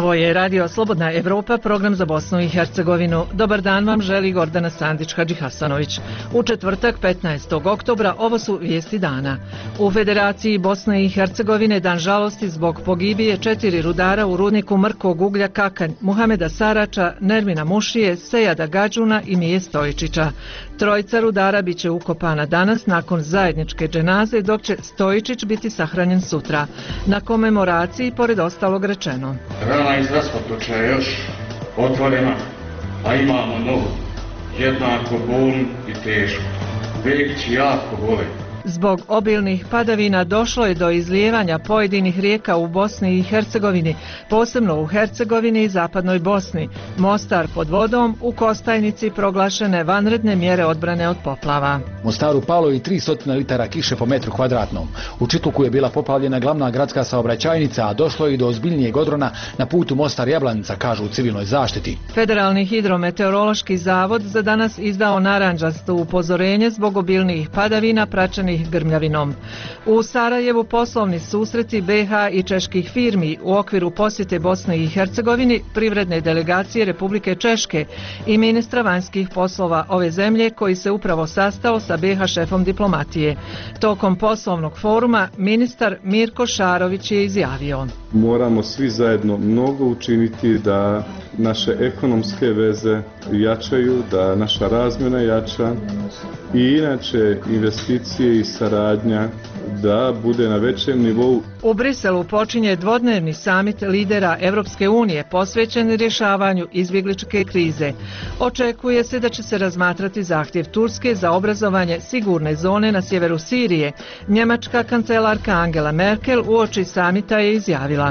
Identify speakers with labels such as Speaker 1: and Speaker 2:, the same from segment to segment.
Speaker 1: Ovo je Radio Slobodna Evropa, program za Bosnu i Hercegovinu. Dobar dan vam želi Gordana Sandić-Hadžihasanović. U četvrtak 15. oktobra ovo su vijesti dana. U Federaciji Bosne i Hercegovine dan žalosti zbog pogibije 4 rudara u rudniku mrkog uglja Kakanj, Muhameda Sarača, Nermina Mušije, Sejada Gađuna i Mije Stojičića. Trojica rudara biće ukopana danas nakon zajedničke dženaze, dok će Stojičić biti sahranjen sutra. Na komemoraciji, pored ostalog rečeno:
Speaker 2: rana iz raspotoča je još otvorena, a imamo novu, jednako bolnu i tešku. Begići jako bole.
Speaker 1: Zbog obilnih padavina došlo je do izlijevanja pojedinih rijeka u Bosni i Hercegovini, posebno u Hercegovini i zapadnoj Bosni. Mostar pod vodom, u Kostajnici proglašene vanredne mjere odbrane od poplava.
Speaker 3: Mostaru palo i 300 litara kiše po metru kvadratnom. U Čitluku je bila poplavljena glavna gradska saobraćajnica, a došlo je i do ozbiljnijeg odrona na putu Mostar-Jablanica, kažu u civilnoj zaštiti.
Speaker 1: Federalni hidrometeorološki zavod za danas izdao narandžasto upozorenje zbog obilnijih padavina praćenih grmljavinom. U Sarajevu poslovni susreti BiH i čeških firmi u okviru posjete Bosne i Hercegovini, privredne delegacije Republike Češke i ministra vanjskih poslova ove zemlje koji se upravo sastao sa BiH šefom diplomatije. Tokom poslovnog foruma ministar Mirko Šarović je izjavio:
Speaker 4: moramo svi zajedno mnogo učiniti da naše ekonomske veze jačaju, da naša razmjena jača i inače investicije i saradnja da bude na većem nivou.
Speaker 1: U Briselu počinje dvodnevni samit lidera Evropske unije posvećen rješavanju izbjegličke krize. Očekuje se da će se razmatrati zahtjev Turske za obrazovanje sigurne zone na sjeveru Sirije. Njemačka kancelarka Angela Merkel uoči samita je izjavila: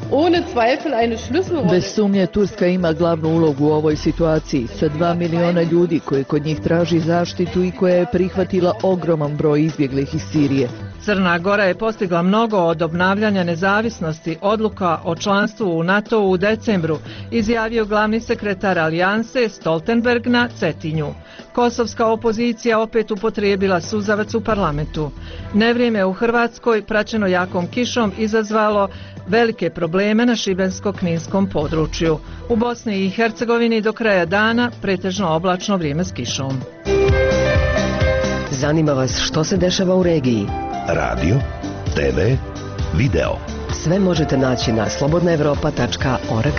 Speaker 5: bez sumnje Turska ima glavnu ulogu u ovoj situaciji sa 2 miliona ljudi koji kod njih traži zaštitu i koja je prihvatila ogroman broj izbjeglih iz Sirije.
Speaker 1: Crna Gora je postigla mnogo od obnavljanja nezavisnosti odluka o članstvu u NATO u decembru, izjavio glavni sekretar Alijanse Stoltenberg na Cetinju. Kosovska opozicija opet upotrijebila suzavac u parlamentu. Nevrijeme u Hrvatskoj, praćeno jakom kišom, izazvalo velike probleme na šibensko-kninskom području. U Bosni i Hercegovini do kraja dana pretežno oblačno vrijeme s kišom.
Speaker 6: Zanima vas što se dešava u regiji?
Speaker 7: Radio, TV, video.
Speaker 6: Sve možete naći na slobodnaevropa.org.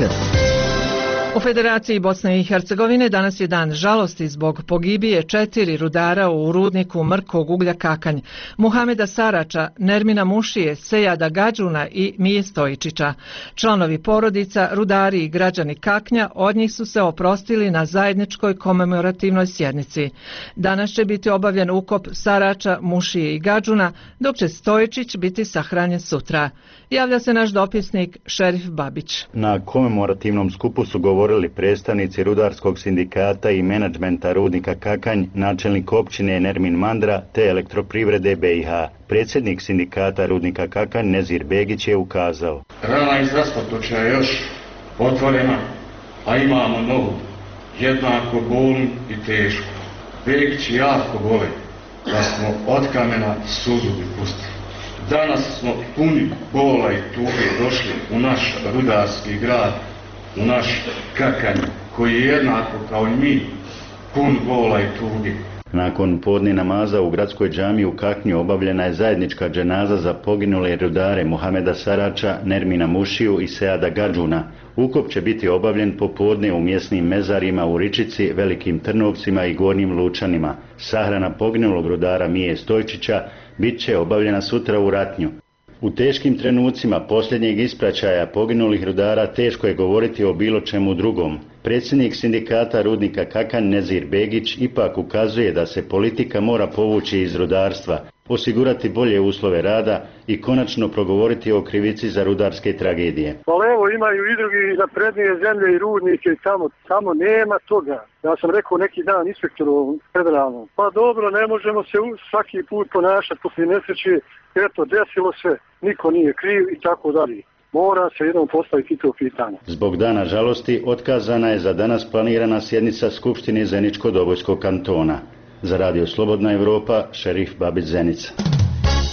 Speaker 1: U Federaciji Bosne i Hercegovine danas je dan žalosti zbog pogibije 4 rudara u rudniku mrkog uglja Kakanj, Muhameda Sarača, Nermina Mušije, Sejada Gađuna i Mije Stojičića. Članovi porodica, rudari i građani Kaknja od njih su se oprostili na zajedničkoj komemorativnoj sjednici. Danas će biti obavljen ukop Sarača, Mušije i Gađuna, dok će Stojičić biti sahranjen sutra. Javlja se naš dopisnik Šerif Babić.
Speaker 8: Na komemorativnom skupu su govorili predstavnici rudarskog sindikata i menadžmenta rudnika Kakanj, načelnik općine Nermin Mandra te elektroprivrede BiH. Predsjednik sindikata rudnika Kakanj Nezir Begić je ukazao:
Speaker 2: rana iz raspotoča je još otvorena, a imamo novu, jednako bolnu i tešku. Begići jako bole, da smo od kamena suzu pustili. Danas smo puni bola i tuge došli u naš rudarski grad, u naš Kakanj, koji je jednako kao i mi pun bola i tuge.
Speaker 8: Nakon podne namaza u gradskoj džamiji u Kaknju obavljena je zajednička dženaza za poginule rudare Muhameda Sarača, Nermina Mušiju i Sejada Gađuna. Ukop će biti obavljen popodne u mjesnim mezarima u Ričici, Velikim Trnovcima i Gornjim Lučanima. Sahrana poginulog rudara Mije Stojičića bit će obavljena sutra u Ratnju. U teškim trenucima posljednjeg ispraćaja poginulih rudara teško je govoriti o bilo čemu drugom. Predsjednik sindikata rudnika Kakanj Nezir Begić ipak ukazuje da se politika mora povući iz rudarstva, osigurati bolje uslove rada i konačno progovoriti o krivici za rudarske tragedije.
Speaker 9: Pa evo, imaju i drugi naprednije zemlje i rudnike i tamo nema toga. Ja sam rekao neki dan inspektoru federalnom: pa dobro, ne možemo se svaki put ponašati poslije nesreće, eto, desilo se, niko nije kriv i tako dalje. Mora se jednom postaviti to pitanje.
Speaker 8: Zbog dana žalosti otkazana je za danas planirana sjednica Skupštine Zeničko-Dobojskog kantona. Za Radio Slobodna Evropa, Šerif Babić, Zenica.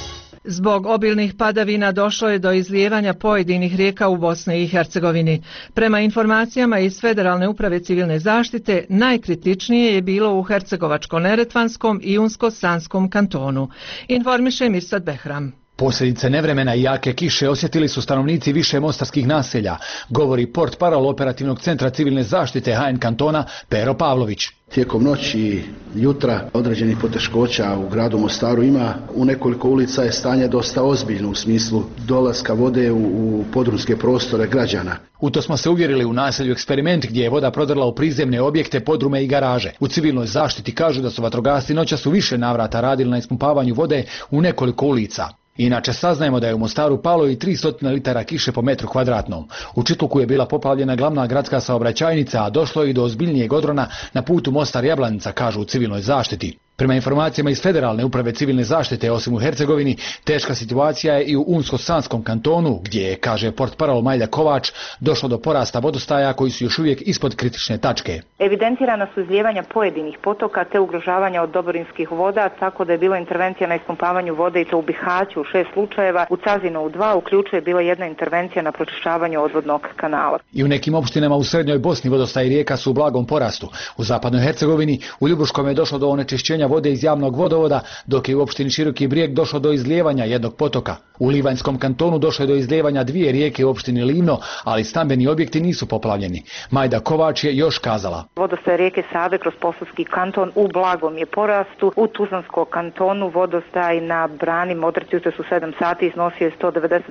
Speaker 1: Zbog obilnih padavina došlo je do izlijevanja pojedinih rijeka u Bosni i Hercegovini. Prema informacijama iz Federalne uprave civilne zaštite, najkritičnije je bilo u Hercegovačko-Neretvanskom i Unsko-Sanskom kantonu. Informiše Mirsad Behram.
Speaker 3: Posljedice nevremena i jake kiše osjetili su stanovnici više mostarskih naselja, govori portparol operativnog centra civilne zaštite HN kantona Pero Pavlović.
Speaker 10: Tijekom noći i jutra određenih poteškoća u gradu Mostaru ima. U nekoliko ulica je stanje dosta ozbiljno u smislu dolaska vode u podrumske prostore građana.
Speaker 3: U to smo se uvjerili u naselju Eksperiment gdje je voda prodrla u prizemne objekte, podrume i garaže. U civilnoj zaštiti kažu da su vatrogasci noćas u više navrata radili na ispumpavanju vode u nekoliko ulica. Inače saznajemo da je u Mostaru palo i 300 litara kiše po metru kvadratnom. U Čitluku je bila poplavljena glavna gradska saobraćajnica, a došlo je i do ozbiljnijeg odrona na putu Mostar-Jablanica, kažu u civilnoj zaštiti. Prema informacijama iz Federalne uprave civilne zaštite, osim u Hercegovini, teška situacija je i u Unsko-Sanskom kantonu, gdje je, kaže portparol Majda Kovač, došlo do porasta vodostaja koji su još uvijek ispod kritične tačke.
Speaker 11: Evidentirana su izlijevanja pojedinih potoka te ugrožavanja od oborinskih voda, tako da je bila intervencija na ispumpavanju vode i to u Bihaću u 6 slučajeva, u Cazinu u 2, uključuje bila jedna intervencija na pročišćavanju odvodnog kanala.
Speaker 3: I u nekim opštinama u srednjoj Bosni vodostaji rijeka su u blagom porastu. U zapadnoj Hercegovini u Ljubuškom je došlo do onečišćenja vode iz javnog vodovoda, dok je u opštini Široki Brijeg došlo do izlijevanja jednog potoka. U Livanjskom kantonu došlo je do izlijevanja 2 rijeke u opštini Livno, ali stambeni objekti nisu poplavljeni. Majda Kovač je još kazala.
Speaker 11: Vodostaj rijeke Save kroz Posavski kanton u blagom je porastu. U Tuzlanskom kantonu vodostaj na brani Modrici jutros u 7 sati iznosio je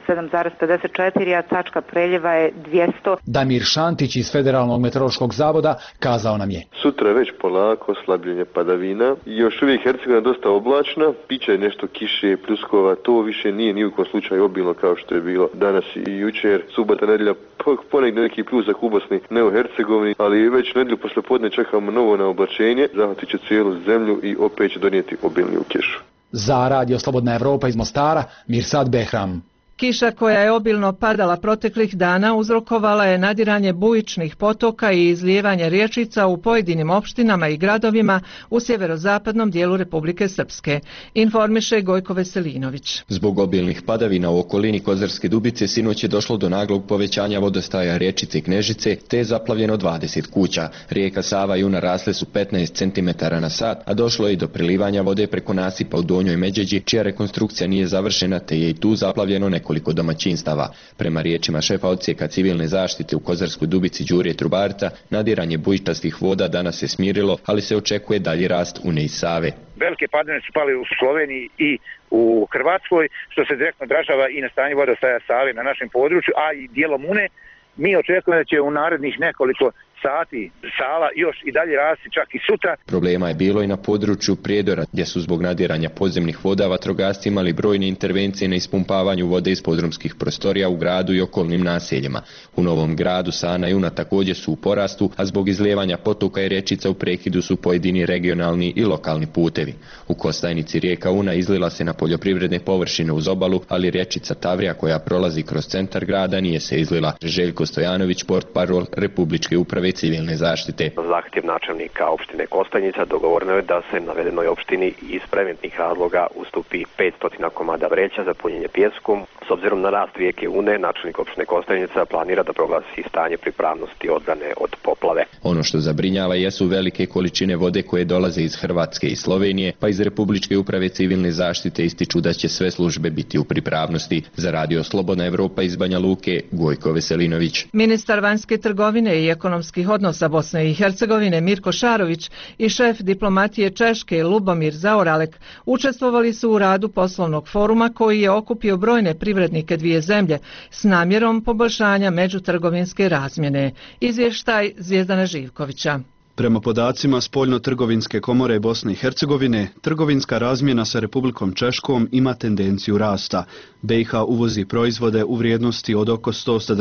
Speaker 11: 197,54, a tačka preljeva je 200.
Speaker 3: Damir Šantić iz Federalnog meteorološkog zavoda kazao nam je.
Speaker 12: Sutra je već polako slabljenje padavina. Još uvijek Hercegovina dosta oblačna, piće nešto kiše, pljuskova, to više nije ni u kom slučaju obilno kao što je bilo danas i jučer. Subota, nedjelja, ponegdje neki pljusak u Bosni, ne u Hercegovini, ali već nedjelju poslijepodne čekamo novo na oblačenje, zahvatit će cijelu zemlju i opet će donijeti obilniju kišu.
Speaker 3: Za Radio Slobodna Evropa iz Mostara, Mirsad Behram.
Speaker 1: Kiša koja je obilno padala proteklih dana uzrokovala je nadiranje bujičnih potoka i izlijevanje riječica u pojedinim opštinama i gradovima u sjeverozapadnom dijelu Republike Srpske, informiše Gojko Veselinović.
Speaker 13: Zbog obilnih padavina u okolini Kozarske Dubice sinoć je došlo do naglog povećanja vodostaja riječice i Knežice, te je zaplavljeno 20 kuća. Rijeka Sava i Una rasle su 15 cm na sat, a došlo je i do prilivanja vode preko nasipa u Donjoj Međeđi, čija rekonstrukcija nije završena, te je i tu zaplavljeno nekoliko domaćinstava. Prema riječima šefa odsjeka civilne zaštite u Kozarskoj Dubici Đure Trubarca, nadiranje bujičastih voda danas se smirilo, ali se očekuje dalji rast Une i Save.
Speaker 14: Velike padavine su pali u Sloveniji i u Hrvatskoj, što se direktno odražava i na stanje vodostaja Save na našem području, a i dijelom Une. Mi očekujemo da će u narednih nekoliko sati Sava još i dalje rasti, čak i sutra.
Speaker 13: Problema je bilo i na području Prijedora, gdje su zbog nadiranja podzemnih voda vatrogasci imali brojne intervencije na ispumpavanju vode iz podrumskih prostorija u gradu i okolnim naseljima. U Novom Gradu Sana i Una također su u porastu, a zbog izlijevanja potoka i rječica u prekidu su pojedini regionalni i lokalni putevi. U Kostajnici rijeka Una izlila se na poljoprivredne površine uz obalu, ali rječica Tavrija koja prolazi kroz centar grada nije se izlila. Željko Stojanović, portparol Republičke uprave civilne zaštite.
Speaker 15: Zahtjev načelnika opštine Kostajnica dogovoreno je da se navedenoj opštini iz preventnih razloga ustupi 500 komada vreća za punjenje pijeskom. S obzirom na rast rijeke Une, načelnik opštine Kostajnica planira da proglasi stanje pripravnosti odbrane od poplave.
Speaker 13: Ono što zabrinjava jesu velike količine vode koje dolaze iz Hrvatske i Slovenije, pa iz Republičke uprave civilne zaštite ističu da će sve službe biti u pripravnosti. Za Radio Slobodna Evropa iz Banja Luke, Gojko Veselinović.
Speaker 1: Ministar vanjske trgovine i ekonomskih odnosa Bosne i Hercegovine Mirko Šarović i šef diplomatije Češke Lubomir Zaoralek učestvovali su u radu poslovnog foruma koji je okupio brojne privrednike dvije zemlje s namjerom poboljšanja međutrgovinske razmjene. Izvještaj Zvijezdana Živkovića.
Speaker 16: Prema podacima Spoljno-trgovinske komore Bosne i Hercegovine, trgovinska razmjena sa Republikom Češkom ima tendenciju rasta. BiH uvozi proizvode u vrijednosti od oko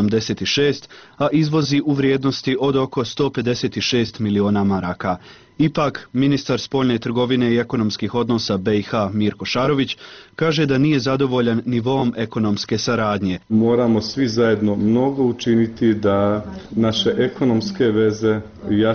Speaker 16: 176, a izvozi u vrijednosti od oko 156 miliona maraka. Ipak, ministar spoljne trgovine i ekonomskih odnosa BiH Mirko Šarović kaže da nije zadovoljan nivom ekonomske saradnje.
Speaker 4: Moramo svi zajedno mnogo učiniti da naše ekonomske veze jačaju,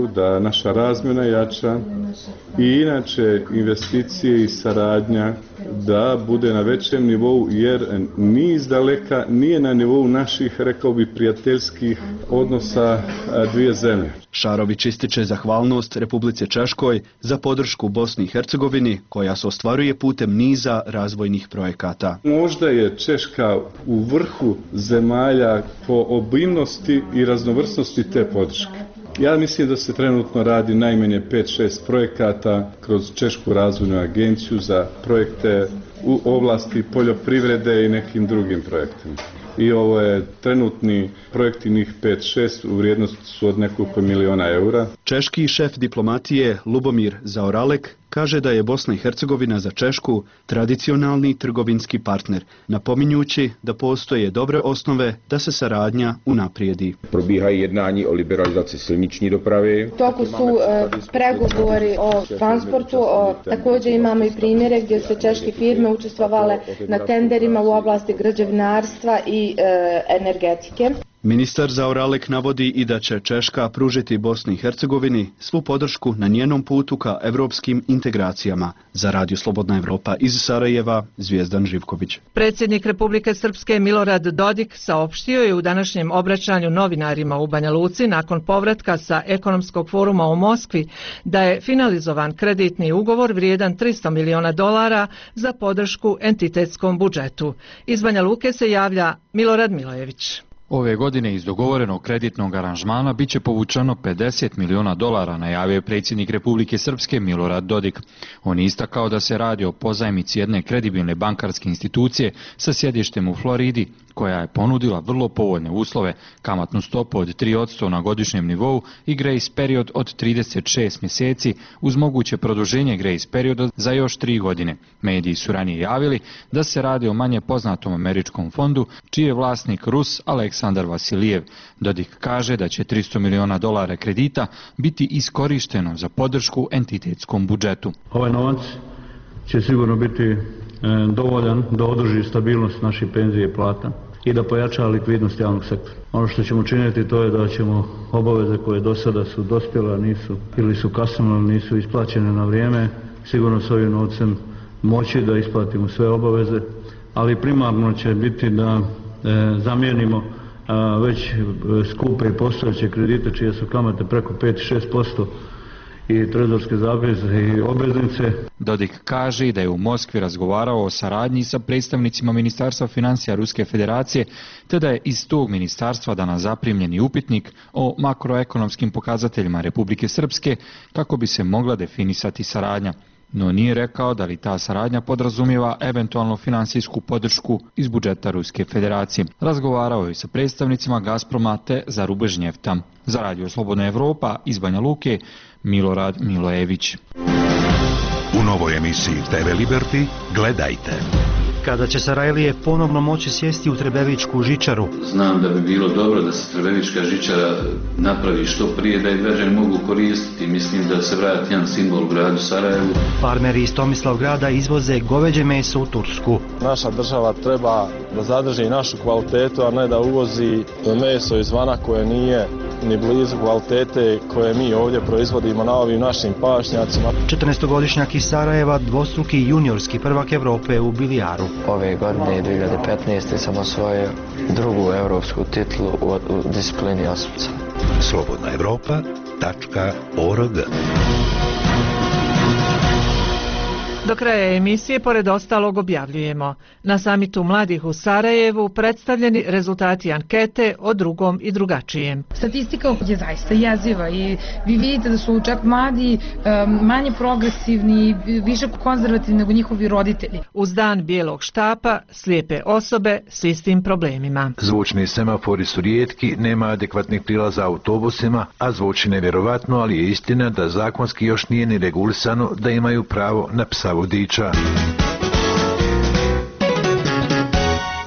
Speaker 4: jačaju, da naša razmjena jača i inače investicije i saradnja da bude na većem nivou, jer ni izdaleka nije na nivou naših, rekao bi, prijateljskih odnosa dvije zemlje.
Speaker 16: Šarović ističe zahvalnost Republici Češkoj za podršku Bosni i Hercegovini koja se ostvaruje putem niza razvojnih projekata.
Speaker 4: Možda je Češka u vrhu zemalja po obimnosti i raznovrsnosti te podrške. Ja mislim da se trenutno radi najmanje 5-6 projekata kroz Češku razvojnu agenciju za projekte u oblasti poljoprivrede i nekim drugim projektima. I ovo je trenutni projekti, njih 5-6 u vrijednosti su od nekoliko miliona eura.
Speaker 16: Češki šef diplomatije Lubomir Zaoralek kaže da je Bosna i Hercegovina za Češku tradicionalni trgovinski partner, napominjući da postoje dobre osnove da se saradnja unaprijedi.
Speaker 17: Probíhají jednání o liberalizaci silniční dopravy.
Speaker 18: Toku su pregovori o transportu, također imamo i primjere gdje su češke firme učestvovale na tenderima u oblasti građevinarstva i energetike.
Speaker 16: Ministar Zaoralek navodi i da će Češka pružiti Bosni i Hercegovini svu podršku na njenom putu ka evropskim integracijama. Za Radio Slobodna Evropa iz Sarajeva, Zvijezdan Živković.
Speaker 1: Predsjednik Republike Srpske Milorad Dodik saopštio je u današnjem obraćanju novinarima u Banja Luci nakon povratka sa ekonomskog foruma u Moskvi da je finalizovan kreditni ugovor vrijedan $300 miliona za podršku entitetskom budžetu. Iz Banja Luke se javlja Milorad Milojević.
Speaker 19: Ove godine iz dogovorenog kreditnog aranžmana bit će povučeno $50 miliona, najavio je predsjednik Republike Srpske Milorad Dodik. On je istakao da se radi o pozajmici jedne kredibilne bankarske institucije sa sjedištem u Floridi, koja je ponudila vrlo povoljne uslove, kamatnu stopu od 3% na godišnjem nivou i grace period od 36 mjeseci uz moguće produženje grace perioda za još 3 godine. Mediji su ranije javili da se radi o manje poznatom američkom fondu, čiji je vlasnik Rus Aleksandar Vasilijev. Dodik kaže da će $300 miliona kredita biti iskorišteno za podršku entitetskom budžetu.
Speaker 20: Ovaj novac će sigurno biti dovoljan da održi stabilnost naših penzije i plata i da pojača likvidnost javnog sektora. Ono što ćemo činiti to je da ćemo obaveze koje do sada su dospjele, nisu ili su kasnile, nisu isplaćene na vrijeme, sigurno s ovim novcem moći da isplatimo sve obaveze, ali primarno će biti da zamijenimo već skupe i postojeće kredite čije su kamate preko 5-6% i trezorske zapise i obveznice.
Speaker 19: Dodik kaže da je u Moskvi razgovarao o saradnji sa predstavnicima Ministarstva financija Ruske federacije, te da je iz tog ministarstva danas zaprimljeni upitnik o makroekonomskim pokazateljima Republike Srpske kako bi se mogla definisati saradnja. No nije rekao da li ta saradnja podrazumijeva eventualno financijsku podršku iz budžeta Ruske federacije. Razgovarao je sa predstavnicima Gazproma te Zarubežnjefta. Za Radio Slobodna Evropa iz Banja Luke, Milorad Milojević.
Speaker 7: U novoj emisiji TV Liberty gledajte.
Speaker 21: Kada će Sarajlije ponovno moći sjesti u Trebevičku žičaru.
Speaker 22: Znam da bi bilo dobro da se Trebevička žičara napravi što prije, da je građani mogu koristiti. Mislim da se vrati jedan simbol u gradu Sarajevu.
Speaker 21: Farmeri iz Tomislavgrada izvoze goveđe meso u Tursku.
Speaker 23: Naša država treba da zadrži našu kvalitetu, a ne da uvozi meso izvana koje nije ni blizu kvalitete koje mi ovdje proizvodimo na ovim našim pašnjacima.
Speaker 21: 14-godišnjak iz Sarajeva, dvostruki juniorski prvak Evrope u bilijaru.
Speaker 24: Ove godine 2015. sam osvojio drugu evropsku titulu u disciplini osmica.
Speaker 7: slobodnaevropa.org.
Speaker 1: Do kraja emisije, pored ostalog, objavljujemo. Na samitu mladih u Sarajevu predstavljeni rezultati ankete o drugom i drugačijem.
Speaker 25: Statistika je zaista jeziva i vi vidite da su čak mladi manje progresivni, više konzervativni nego njihovi roditelji.
Speaker 1: Uz dan bijelog štapa, slijepe osobe s istim problemima.
Speaker 26: Zvučni semafori su rijetki, nema adekvatnih prilaza autobusima, a zvuči nevjerovatno, ali je istina da zakonski još nije ni regulisano da imaju pravo na psa vodiča.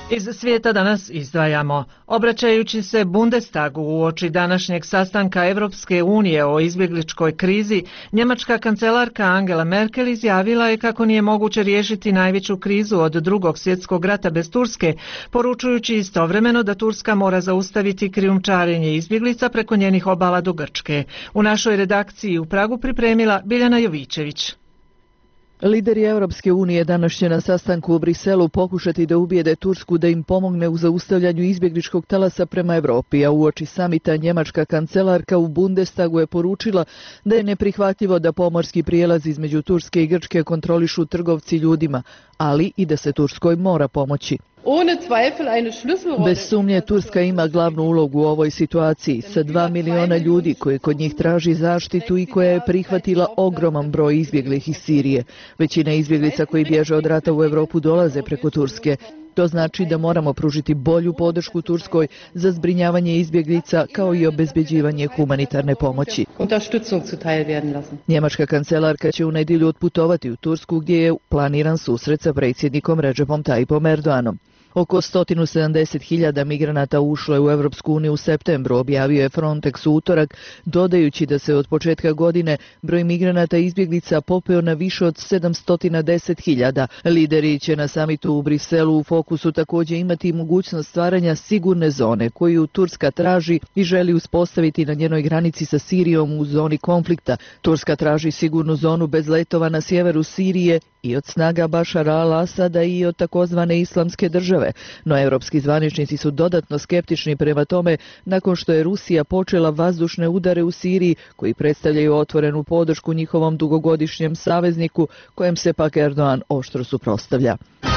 Speaker 1: Iz svijeta danas izdvajamo. Obraćajući se Bundestagu uoči današnjeg sastanka Evropske unije o izbjegličkoj krizi, njemačka kancelarka Angela Merkel izjavila je kako nije moguće riješiti najveću krizu od Drugog svjetskog rata bez Turske, poručujući istovremeno da Turska mora zaustaviti krijumčarenje izbjeglica preko njenih obala do Grčke. U našoj redakciji u Pragu pripremila Biljana Jovićević.
Speaker 2: Lideri Europske unije danas će na sastanku u Briselu pokušati da ubijede Tursku da im pomogne u zaustavljanju izbjegličkog talasa prema Europi, a uoči samita njemačka kancelarka u Bundestagu je poručila da je neprihvatljivo da pomorski prijelaz između Turske i Grčke kontrolišu trgovci ljudima, ali i da se Turskoj mora pomoći. Bez sumnje Turska ima glavnu ulogu u ovoj situaciji sa 2 miliona ljudi koji kod njih traži zaštitu i koja je prihvatila ogroman broj izbjeglih iz Sirije. Većina izbjeglica koji bježe od rata u Europu dolaze preko Turske. To znači da moramo pružiti bolju podršku Turskoj za zbrinjavanje izbjeglica kao i obezbeđivanje humanitarne pomoći. Njemačka kancelarka će u nedjelju otputovati u Tursku gdje je planiran susret sa predsjednikom Recepom Tayyipom Erdoganom. Oko 170.000 migranata ušlo je u Europsku uniju u septembru, objavio je Frontex u utorak, dodajući da se od početka godine broj migranata i izbjeglica popeo na više od 710.000. Lideri će na samitu u Briselu u fokusu također imati mogućnost stvaranja sigurne zone koju Turska traži i želi uspostaviti na njenoj granici sa Sirijom u zoni konflikta. Turska traži sigurnu zonu bez letova na sjeveru Sirije i od snaga Bašara al-Asada i od takozvane islamske države, no europski zvaničnici su dodatno skeptični prema tome nakon što je Rusija počela vazdušne udare u Siriji koji predstavljaju otvorenu podršku njihovom dugogodišnjem savezniku kojem se pak Erdogan oštro suprotstavlja.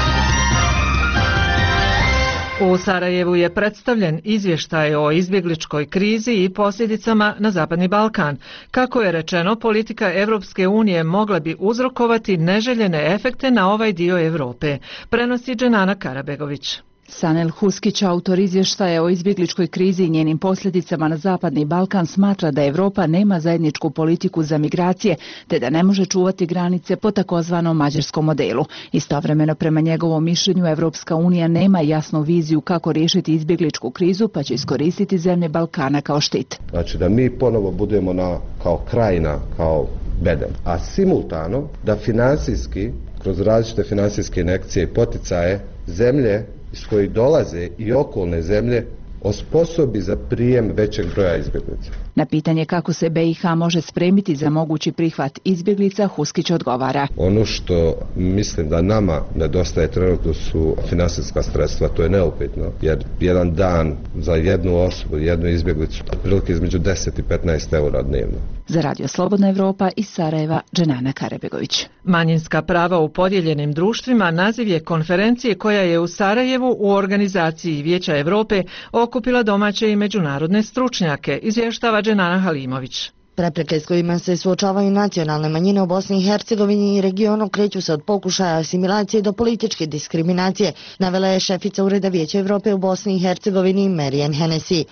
Speaker 1: U Sarajevu je predstavljen izvještaj o izbjegličkoj krizi i posljedicama na Zapadni Balkan. Kako je rečeno, politika Evropske unije mogla bi uzrokovati neželjene efekte na ovaj dio Europe, prenosi Dženana Karabegović.
Speaker 5: Sanel Huskić, autor izvještaja o izbjegličkoj krizi i njenim posljedicama na Zapadni Balkan, smatra da Europa nema zajedničku politiku za migracije, te da ne može čuvati granice po takozvanom mađarskom modelu. Istovremeno, prema njegovom mišljenju, Evropska unija nema jasnu viziju kako riješiti izbjegličku krizu, pa će iskoristiti zemlje Balkana kao štit.
Speaker 6: Znači da mi ponovo budemo kao krajina, kao bedem, a simultano da finansijski, kroz različite finansijske injekcije i poticaje, zemlje iz kojih dolaze i okolne zemlje osposobi za prijem većeg broja izbjeglica.
Speaker 5: Na pitanje kako se BiH može spremiti za mogući prihvat izbjeglica, Huskić odgovara.
Speaker 6: Ono što mislim da nama nedostaje trenutno su finansijska sredstva, to je neupitno, jer jedan dan za jednu osobu, jednu izbjeglicu, otprilike između 10 i 15 eura dnevno.
Speaker 5: Za Radio Slobodna Evropa iz Sarajeva, Dženana Karabegović.
Speaker 1: Manjinska prava u podijeljenim društvima naziv je konferencije koja je u Sarajevu u organizaciji Vijeća Europe okupila domaće i međunarodne stručnjake, izvještava Dženana Halimović.
Speaker 8: Prepreke s kojima se suočavaju nacionalne manjine u Bosni i Hercegovini i regionu kreću se od pokušaja asimilacije do političke diskriminacije, navela je šefica Ureda Vijeća Europe u Bosni i Hercegovini Marian Hennessy.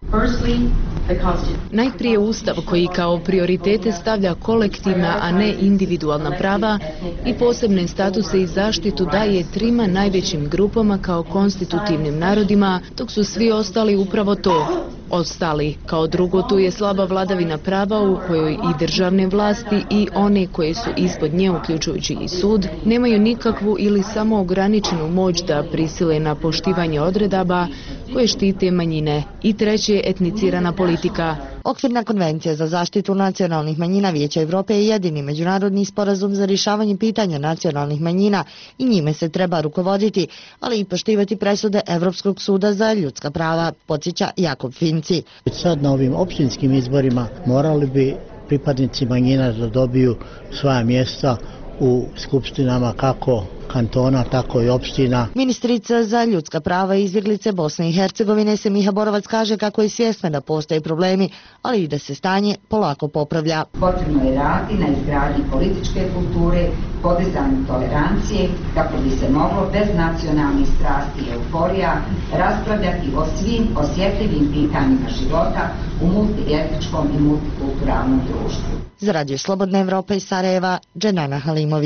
Speaker 9: Najprije Ustav koji kao prioritete stavlja kolektivna, a ne individualna prava i posebne statuse i zaštitu daje trima najvećim grupama kao konstitutivnim narodima, dok su svi ostali upravo to. Ostali. Kao drugo, tu je slaba vladavina prava u kojoj i državne vlasti i one koje su ispod nje, uključujući i sud, nemaju nikakvu ili samo ograničenu moć da prisile na poštivanje odredaba koje štite manjine. I treće, etnicirana politika.
Speaker 8: Okvirna konvencija za zaštitu nacionalnih manjina Vijeća Europe je jedini međunarodni sporazum za rješavanje pitanja nacionalnih manjina i njime se treba rukovoditi, ali i poštivati presude Europskog suda za ljudska prava, podsjeća Jakob Finci.
Speaker 10: Sad na ovim općinskim izborima morali bi pripadnici manjina da dobiju svoja mjesta u skupštinama kako kantona, tako i opština.
Speaker 8: Ministrica za ljudska prava i izbjeglice Bosne i Hercegovine Semiha Borovac kaže kako je svjesna da postoje problemi, ali i da se stanje polako popravlja.
Speaker 27: Potrebno je raditi na izgradnji političke kulture, podizanju tolerancije, kako bi se moglo bez nacionalnih strasti i euforija raspravljati o svim osjetljivim pitanjima života u multietničkom i multikulturalnom društvu.
Speaker 8: Za Radio Slobodna Evropa iz Sarajeva, Dženana Halimović.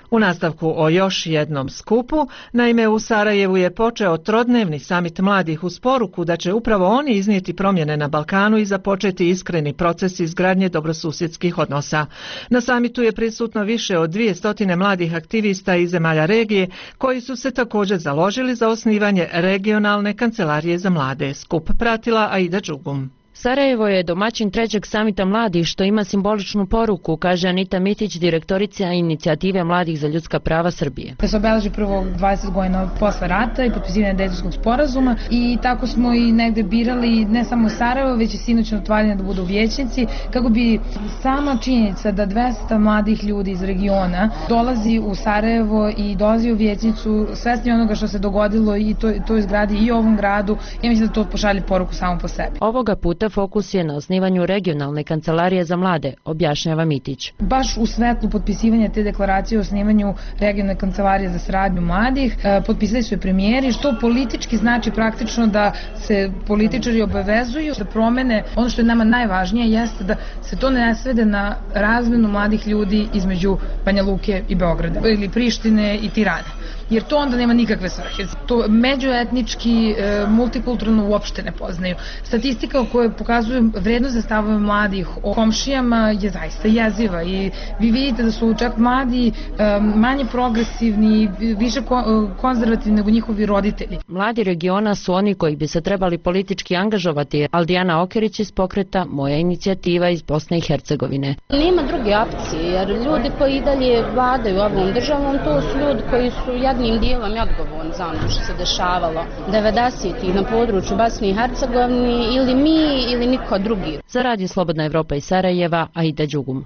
Speaker 1: U nastavku o još jednom skupu, naime u Sarajevu je počeo trodnevni samit mladih uz poruku da će upravo oni iznijeti promjene na Balkanu i započeti iskreni proces izgradnje dobrosusjedskih odnosa. Na samitu je prisutno više od 200 mladih aktivista iz zemalja regije koji su se također založili za osnivanje regionalne kancelarije za mlade. Skup pratila Aida Đugum.
Speaker 3: Sarajevo je domaćin trećeg samita mladih što ima simboličnu poruku, kaže Anita Mitić, direktorica inicijative Mladih za ljudska prava Srbije.
Speaker 25: Da se obeleži prvo 20 godina posle rata i potpisivanje Dejtonskog sporazuma i tako smo i negde birali ne samo Sarajevo, već i sinoćno otvaranje da budu vijećnici, kako bi sama činjenica da 200 mladih ljudi iz regiona dolazi u Sarajevo i dolazi u vijećnicu svesni onoga što se dogodilo i to izgradi i ovom gradu, ja mislim da to pošalje poruku samo po sebi.
Speaker 3: Ovoga puta fokus je na osnivanju regionalne kancelarije za mlade, objašnjava Mitić.
Speaker 25: Baš u svetlu potpisivanja te deklaracije o osnivanju regionalne kancelarije za saradnju mladih, potpisali su i premijeri, što politički znači praktično da se političari obavezuju da promene. Ono što je nama najvažnije jeste da se to ne svede na razmenu mladih ljudi između Banja Luke i Beograda ili Prištine i Tirane. Jer to onda nema nikakve svrhe. To međuetnički, multikulturno uopšte ne poznaju. Statistika koja pokazuje vrednost za stavove mladih o komšijama je zaista jeziva i vi vidite da su čak mladi manje progresivni, više konzervativni nego njihovi roditelji.
Speaker 3: Mladi regiona su oni koji bi se trebali politički angažovati. Aldijana Okerić iz pokreta Moja inicijativa iz Bosne i Hercegovine.
Speaker 4: Nema druge opcije jer ljudi koji i dalje vladaju ovom državom, to su ljudi koji su jednim dijelom i odgovorni za ono što se dešavalo 90-ih na području Bosne i Hercegovine, ili mi ili niko drugi.
Speaker 3: Za Radio Slobodna Evropa iz Sarajeva, Aida Đugum.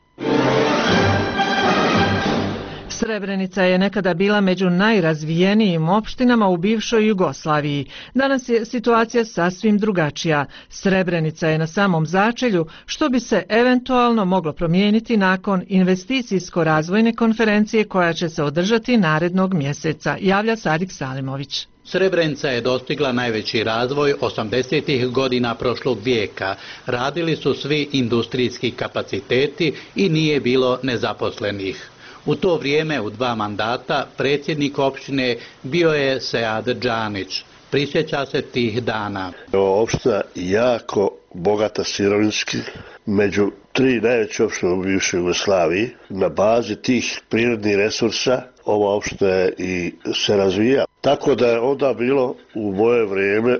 Speaker 1: Srebrenica je nekada bila među najrazvijenijim opštinama u bivšoj Jugoslaviji. Danas je situacija sasvim drugačija. Srebrenica je na samom začelju, što bi se eventualno moglo promijeniti nakon investicijsko-razvojne konferencije koja će se održati narednog mjeseca, javlja Sadik Salimović.
Speaker 11: Srebrenica je dostigla najveći razvoj 80. godina prošlog vijeka. Radili su svi industrijski kapaciteti i nije bilo nezaposlenih. U to vrijeme, u 2 mandata, predsjednik opštine bio je Sead Džanić. Prisjeća se tih dana.
Speaker 12: Opština jako bogata sirovinski, među 3 najveće opštine u bivšoj Jugoslaviji. Na bazi tih prirodnih resursa ova opština i se razvija. Tako da je onda bilo u moje vrijeme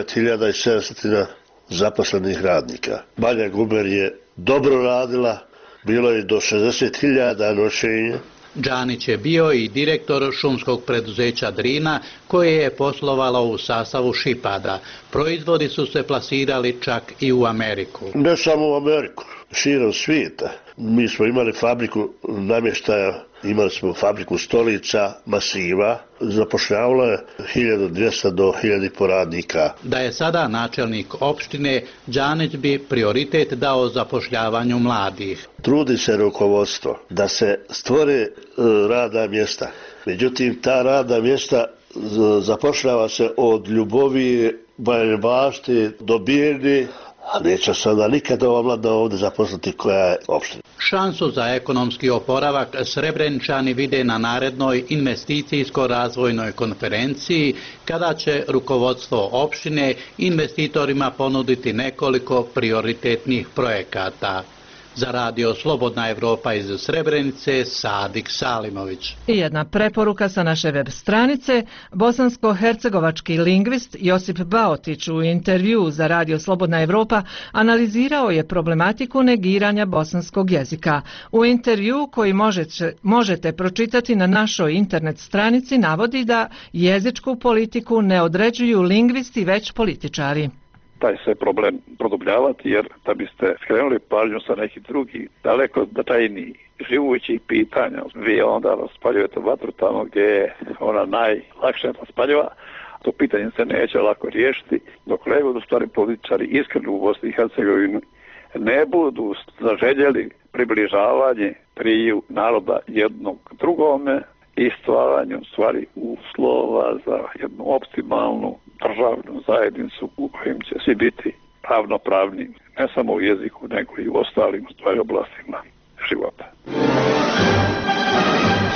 Speaker 12: 9700 zaposlenih radnika. Banja Guber je dobro radila, bilo je do 60.000 noćenja.
Speaker 11: Džanić je bio i direktor šumskog preduzeća Drina koje je poslovalo u sastavu Šipada. Proizvodi su se plasirali čak i u Ameriku.
Speaker 12: Ne samo u Ameriku, širom svijeta. Mi smo imali fabriku namještaja, imali smo fabriku stolica, masiva, zapošljavalo je 1200 do 1000 radnika.
Speaker 11: Da je sada načelnik opštine, Džanić bi prioritet dao zapošljavanju mladih.
Speaker 12: Trudi se rukovodstvo da se stvore radna mjesta. Međutim, ta radna mjesta zapošljava se od Ljubovije, Bajine Bašte do Bijene, a neće sada nikada ova mlada ovdje zaposliti koja je opština.
Speaker 11: Šansu za ekonomski oporavak Srebrenčani vide na narednoj investicijsko-razvojnoj konferenciji kada će rukovodstvo opštine investitorima ponuditi nekoliko prioritetnih projekata. Za Radio Slobodna Evropa iz Srebrenice, Sadik Salimović.
Speaker 1: I jedna preporuka sa naše web stranice. Bosansko-hercegovački lingvist Josip Baotić u intervjuu za Radio Slobodna Evropa analizirao je problematiku negiranja bosanskog jezika. U intervjuu koji možete pročitati na našoj internet stranici navodi da jezičku politiku ne određuju lingvisti već političari.
Speaker 13: Taj se problem produbljavati jer da biste skrenuli pažnju sa nekih drugih daleko značajnijih živućih pitanja, vi onda raspaljujete vatru tamo gdje je ona najlakše raspaljiva. To pitanje se neće lako riješiti dok ne budu stvari političari iskreni u Bosni i Hercegovini ne budu zaželjeli približavanje triju naroda jednog drugome i stvaranju stvari uslova za jednu optimalnu državnu zajednicu u kojem će svi biti ravnopravni, ne samo u jeziku, nego i u ostalim stvari oblastima života.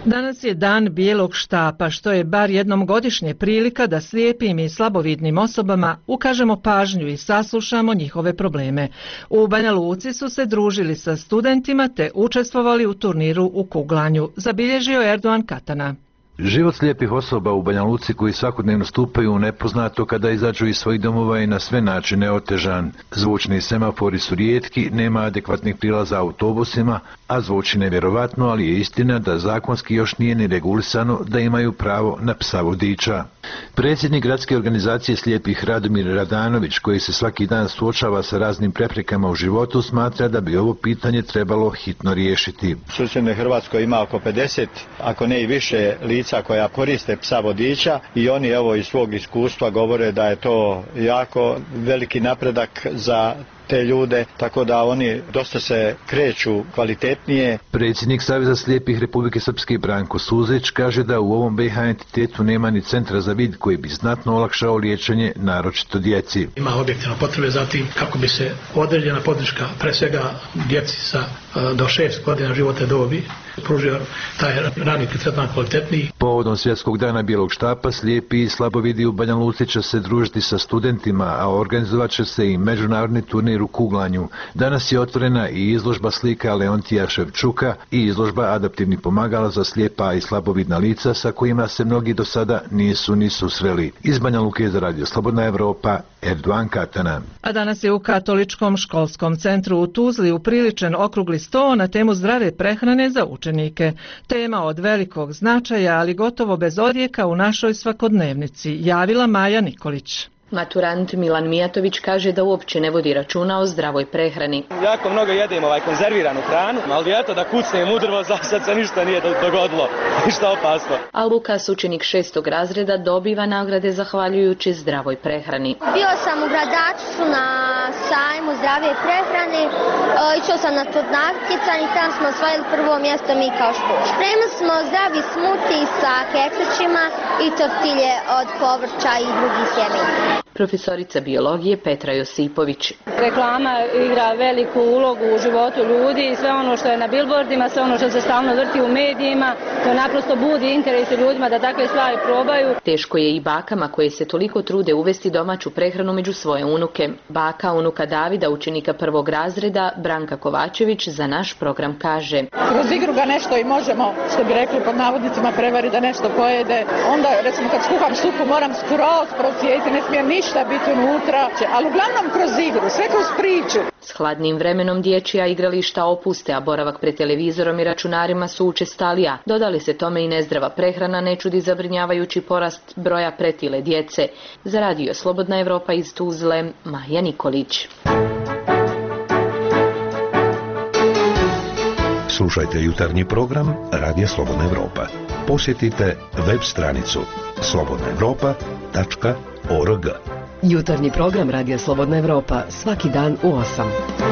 Speaker 1: Danas je dan bijelog štapa, što je bar jednom godišnje prilika da slijepim i slabovidnim osobama ukažemo pažnju i saslušamo njihove probleme. U Banja Luci su se družili sa studentima te učestvovali u turniru u kuglanju, zabilježio Erdogan Katana.
Speaker 26: Život slijepih osoba u Banja Luci koji svakodnevno stupaju u nepoznato kada izađu iz svojih domova je na sve načine otežan. Zvučni semafori su rijetki, nema adekvatnih prilaza autobusima, a zvuči nevjerovatno, ali je istina da zakonski još nije ni regulisano da imaju pravo na psa vodiča. Predsjednik gradske organizacije slijepih Radomir Radanović, koji se svaki dan suočava sa raznim preprekama u životu, smatra da bi ovo pitanje trebalo hitno riješiti.
Speaker 14: U susjednoj Hrvatskoj ima oko 50, ako ne i više lica koja koriste psa vodiča i oni evo iz svog iskustva govore da je to jako veliki napredak za te ljude, tako da oni dosta se kreću kvalitetnije.
Speaker 26: Predsjednik Saveza slijepih Republike Srpske Branko Suzić kaže da u ovom BiH entitetu nema ni centra za vid koji bi znatno olakšao liječenje, naročito djeci.
Speaker 15: Ima objektivno potrebe za tim kako bi se određena podrška, pre svega djeci do 6 godina životne dobi, pružio taj rani tretman kvalitetniji.
Speaker 26: Povodom Svjetskog dana bijelog štapa, slijepi i slabovidi u Banja Luci će se družiti sa studentima, a organizovat će se i međunarodni turnir u kuglanju. Danas je otvorena i izložba slika Leontija Ševčuka i izložba adaptivnih pomagala za slijepa i slabovidna lica sa kojima se mnogi do sada nisu ni susreli. Iz Banja Luke za Radio Slobodna Evropa, Erdogan Katana.
Speaker 1: A danas je u Katoličkom školskom centru u Tuzli upriličen okrugli sto na temu zdrave prehrane za učenike. Tema od velikog značaja, ali gotovo bez odjeka u našoj svakodnevnici, javila Maja Nikolić.
Speaker 16: Maturant Milan Mijatović kaže da uopće ne vodi računa o zdravoj prehrani.
Speaker 17: Jako mnogo jedem konzerviranu hranu, ali eto da kucnem u drvo, za sad se ništa nije dogodilo, ništa opasno.
Speaker 16: A Lukas, učenik 6. razreda, dobiva nagrade zahvaljujući zdravoj prehrani.
Speaker 18: Bio sam u Gradačcu na sajmu zdrave prehrane, išao sam na to natjecanje i tamo smo osvojili prvo mjesto mi kao škola. Spremili smo zdravi smuti sa keksićima i tortilje od povrća i drugih sjemenja.
Speaker 16: Profesorica biologije Petra Josipović.
Speaker 19: Reklama igra veliku ulogu u životu ljudi i sve ono što je na billboardima, sve ono što se stalno vrti u medijima, to naprosto budi interes ljudima da takve stvari probaju.
Speaker 16: Teško je i bakama koje se toliko trude uvesti domaću prehranu među svoje unuke. Baka unuka Davida, učenika 1. razreda, Branka Kovačević, za naš program kaže:
Speaker 20: kroz igru ga nešto i možemo, što bi rekli pod navodnicima, prevari da nešto pojede. Onda recimo kad skuham supu moram skroz procijediti, ne smijem ništa biti unutra, ali uglavnom kroz igru, sve kroz priču.
Speaker 16: S hladnim vremenom dječja igrališta opuste, a boravak pred televizorom i računarima su učestalija. Dodali se tome i nezdrava prehrana, ne čudi zabrinjavajući porast broja pretile djece. Za Radio Slobodna Evropa iz Tuzle, Maja Nikolić.
Speaker 7: Slušajte jutarnji program Radija Slobodna Evropa. Posjetite web stranicu slobodnaevropa.org.
Speaker 28: Jutarnji program Radija Slobodna Evropa svaki dan u 8.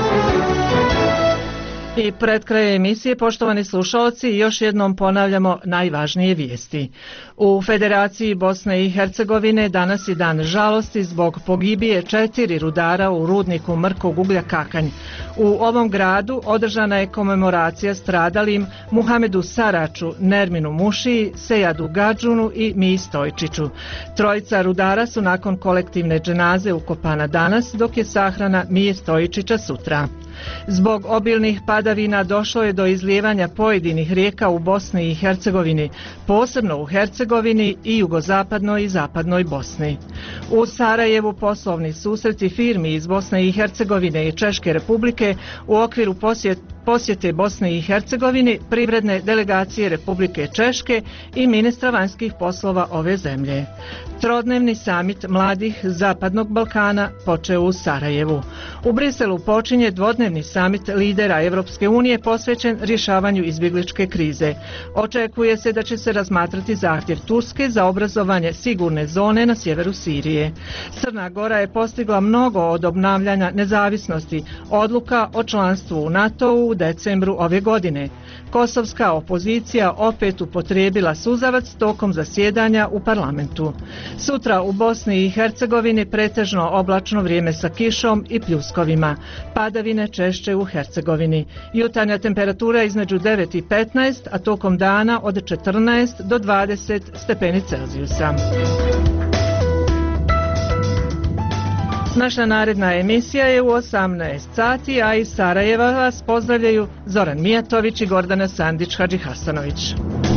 Speaker 1: I pred krajem emisije, poštovani slušalci, još jednom ponavljamo najvažnije vijesti. U Federaciji Bosne i Hercegovine danas je dan žalosti zbog pogibije 4 rudara u rudniku mrkog uglja Kakanj. U ovom gradu održana je komemoracija stradalim Muhamedu Saraču, Nerminu Mušiji, Sejadu Gadžunu i Miji Stojčiću. Trojica rudara su nakon kolektivne dženaze ukopana danas, dok je sahrana Mije Stojičića sutra. Zbog obilnih padavina došlo je do izlijevanja pojedinih rijeka u Bosni i Hercegovini, posebno u Hercegovini i jugozapadnoj i zapadnoj Bosni. U Sarajevu poslovni susreti firmi iz Bosne i Hercegovine i Češke Republike u okviru posjete Bosne i Hercegovini, privredne delegacije Republike Češke i ministra vanjskih poslova ove zemlje. Trodnevni samit mladih Zapadnog Balkana počeo u Sarajevu. U Briselu počinje dvodnevni samit lidera Evropske unije posvećen rješavanju izbjegličke krize. Očekuje se da će se razmatrati zahtjev Turske za obrazovanje sigurne zone na sjeveru Sirije. Crna Gora je postigla mnogo od obnavljanja nezavisnosti, odluka o članstvu u NATO-u, decembru ove godine. Kosovska opozicija opet upotrijebila suzavac tokom zasjedanja u parlamentu. Sutra u Bosni i Hercegovini pretežno oblačno vrijeme sa kišom i pljuskovima. Padavine češće u Hercegovini. Jutarnja temperatura između 9 i 15, a tokom dana od 14 do 20 stepeni Celzijusa. Naša naredna emisija je u 18 sati, a iz Sarajeva vas pozdravljaju Zoran Mijatović i Gordana Sandić-Hadžihasanović.